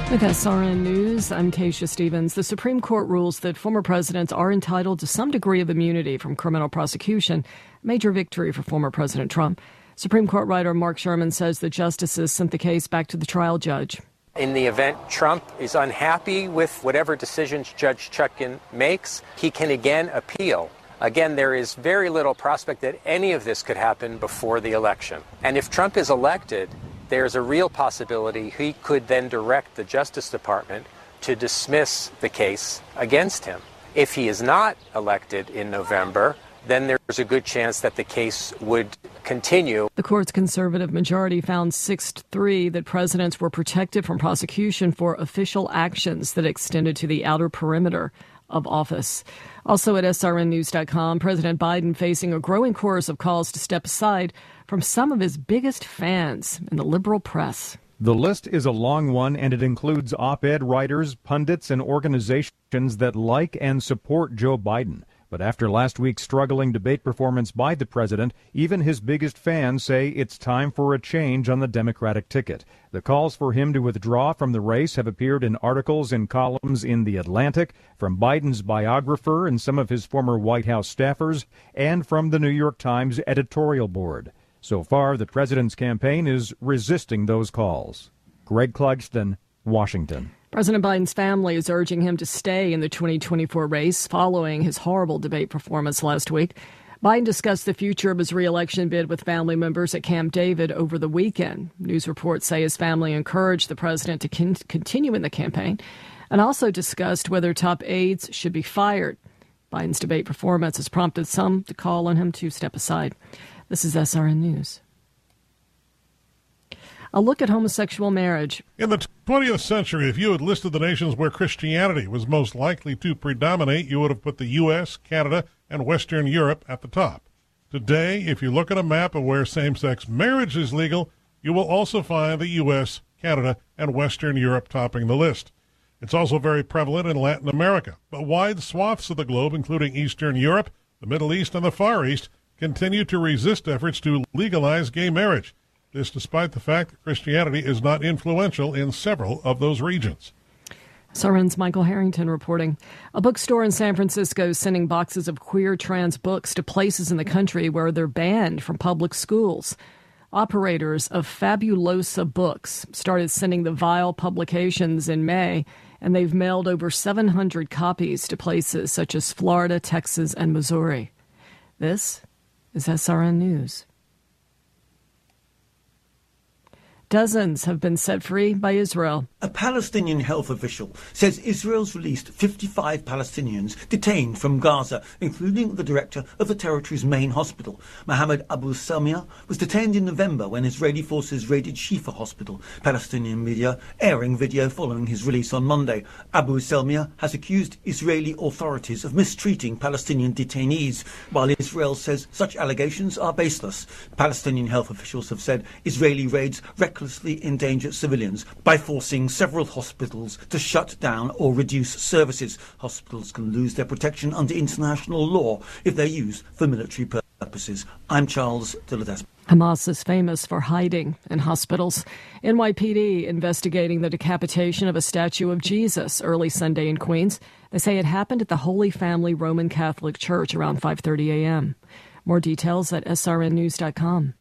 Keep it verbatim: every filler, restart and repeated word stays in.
With S R N News, I'm Keisha Stevens. The Supreme Court rules that former presidents are entitled to some degree of immunity from criminal prosecution. Major victory for former President Trump. Supreme Court writer Mark Sherman says the justices sent the case back to the trial judge. In the event Trump is unhappy with whatever decisions Judge Chutkan makes, he can again appeal. Again, there is very little prospect that any of this could happen before the election. And if Trump is elected, there's a real possibility he could then direct the Justice Department to dismiss the case against him. If he is not elected in November, then there's a good chance that the case would continue. The court's conservative majority found six to three that presidents were protected from prosecution for official actions that extended to the outer perimeter of office. Also at S R N news dot com, President Biden facing a growing chorus of calls to step aside from some of his biggest fans in the liberal press. The list is a long one, and it includes op-ed writers, pundits, and organizations that like and support Joe Biden. But after last week's struggling debate performance by the president, even his biggest fans say it's time for a change on the Democratic ticket. The calls for him to withdraw from the race have appeared in articles and columns in The Atlantic, from Biden's biographer and some of his former White House staffers, and from the New York Times editorial board. So far, the president's campaign is resisting those calls. Greg Clugston, Washington. President Biden's family is urging him to stay in the twenty twenty-four race following his horrible debate performance last week. Biden discussed the future of his re-election bid with family members at Camp David over the weekend. News reports say his family encouraged the president to con- continue in the campaign and also discussed whether top aides should be fired. Biden's debate performance has prompted some to call on him to step aside. This is S R N News. A look at homosexual marriage. In the twentieth century, if you had listed the nations where Christianity was most likely to predominate, you would have put the U S, Canada, and Western Europe at the top. Today, if you look at a map of where same-sex marriage is legal, you will also find the U S, Canada, and Western Europe topping the list. It's also very prevalent in Latin America, but wide swaths of the globe, including Eastern Europe, the Middle East, and the Far East, continue to resist efforts to legalize gay marriage. This despite the fact that Christianity is not influential in several of those regions. S R N's Michael Harrington reporting. A bookstore in San Francisco is sending boxes of queer trans books to places in the country where they're banned from public schools. Operators of Fabulosa Books started sending the vile publications in May, and they've mailed over seven hundred copies to places such as Florida, Texas, and Missouri. This is S R N News. Dozens have been set free by Israel. A Palestinian health official says Israel's released fifty-five Palestinians detained from Gaza, including the director of the territory's main hospital. Mohammed Abu Salmiya was detained in November when Israeli forces raided Shifa Hospital. Palestinian media airing video following his release on Monday. Abu Salmiya has accused Israeli authorities of mistreating Palestinian detainees, while Israel says such allegations are baseless. Palestinian health officials have said Israeli raids recklessly endanger civilians by forcing several hospitals to shut down or reduce services. Hospitals can lose their protection under international law if they're used for military purposes. I'm Charles Dilladesma. Hamas is famous for hiding in hospitals. N Y P D investigating the decapitation of a statue of Jesus early Sunday in Queens. They say it happened at the Holy Family Roman Catholic Church around five thirty a.m. More details at S R N news dot com.